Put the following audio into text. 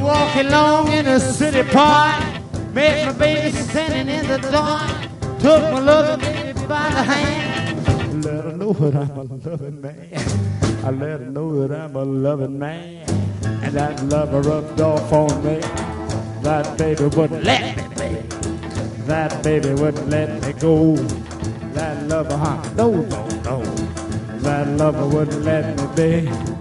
walking along in a city park. Met my baby standing in the dark. Took my loving baby by the hand. Let her know that I'm a loving man. I let her know that I'm a loving man. And that lover rubbed off on me. That baby wouldn't let me be. That baby wouldn't let me go. That lover, no. That lover wouldn't let me be.